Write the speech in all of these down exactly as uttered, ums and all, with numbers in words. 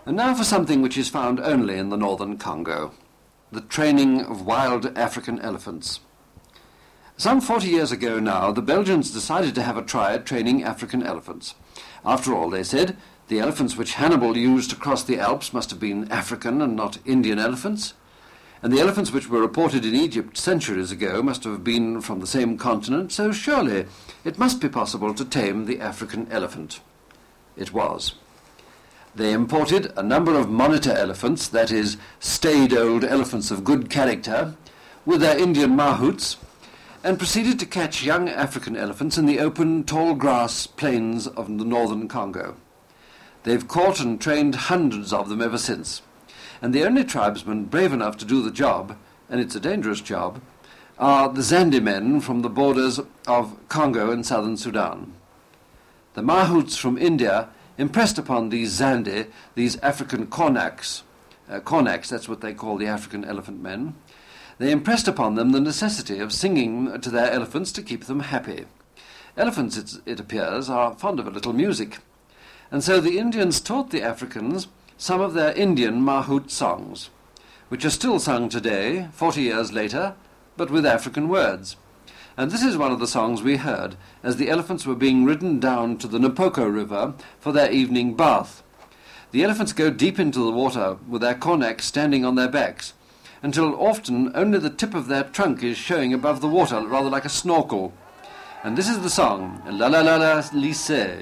And now for something which is found only in the northern Congo, the training of wild African elephants. Some forty years ago now, the Belgians decided to have a try at training African elephants. After all, they said, the elephants which Hannibal used to cross the Alps must have been African and not Indian elephants, and the elephants which were reported in Egypt centuries ago must have been from the same continent, so surely it must be possible to tame the African elephant. It was. They imported a number of monitor elephants, that is, staid old elephants of good character, with their Indian mahouts, and proceeded to catch young African elephants in the open, tall grass plains of the northern Congo. They've caught and trained hundreds of them ever since, and the only tribesmen brave enough to do the job, and it's a dangerous job, are the Zandi men from the borders of Congo and southern Sudan. The mahouts from India impressed upon these Zandi, these African Kornaks, uh, Kornaks, that's what they call the African elephant men, they impressed upon them the necessity of singing to their elephants to keep them happy. Elephants, it, it appears, are fond of a little music, and so the Indians taught the Africans some of their Indian mahout songs, which are still sung today, forty years later, but with African words. And this is one of the songs we heard as the elephants were being ridden down to the Napoko River for their evening bath. The elephants go deep into the water with their Kornaks standing on their backs, until often only the tip of their trunk is showing above the water, rather like a snorkel. And this is the song, La La La La Lycée.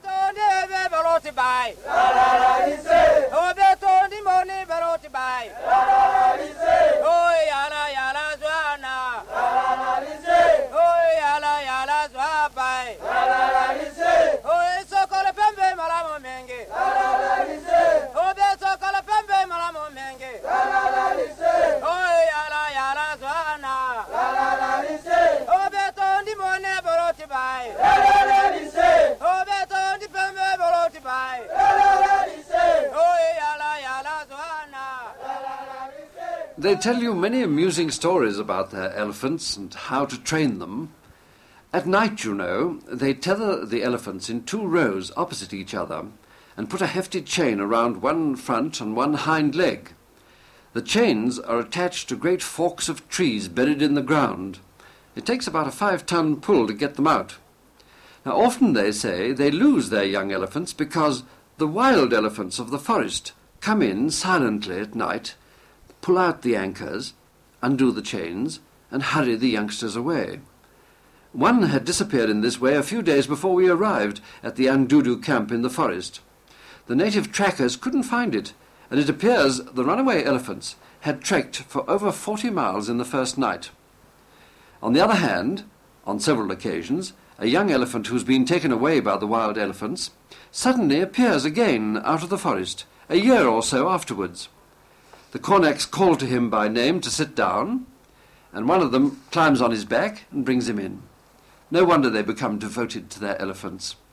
They tell you many amusing stories about their elephants and how to train them. At night, you know, they tether the elephants in two rows opposite each other and put a hefty chain around one front and one hind leg. The chains are attached to great forks of trees buried in the ground. It takes about a five-ton pull to get them out. Now, often, they say, they lose their young elephants because the wild elephants of the forest come in silently at night, pull out the anchors, undo the chains, and hurry the youngsters away. One had disappeared in this way a few days before we arrived at the Andudu camp in the forest. The native trackers couldn't find it, and it appears the runaway elephants had trekked for over forty miles in the first night. On the other hand, on several occasions, a young elephant who's been taken away by the wild elephants suddenly appears again out of the forest, a year or so afterwards. The Kornaks call to him by name to sit down, and one of them climbs on his back and brings him in. No wonder they become devoted to their elephants.